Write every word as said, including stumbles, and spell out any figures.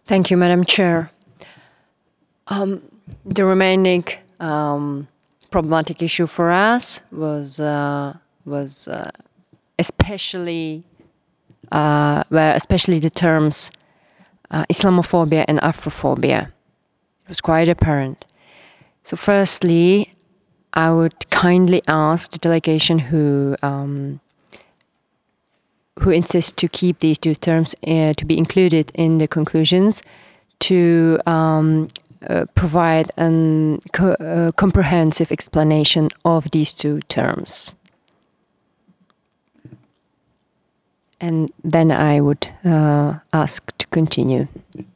Thank you, Madam Chair. Um, the remaining um, problematic issue for us was uh, was uh, especially uh, where especially the terms uh, Islamophobia and Afrophobia. It was quite apparent. So, firstly, I would kindly ask the delegation who um, who insists to keep these two terms uh, to be included in the conclusions to um, uh, provide a co uh, comprehensive explanation of these two terms. And then I would uh, ask to continue.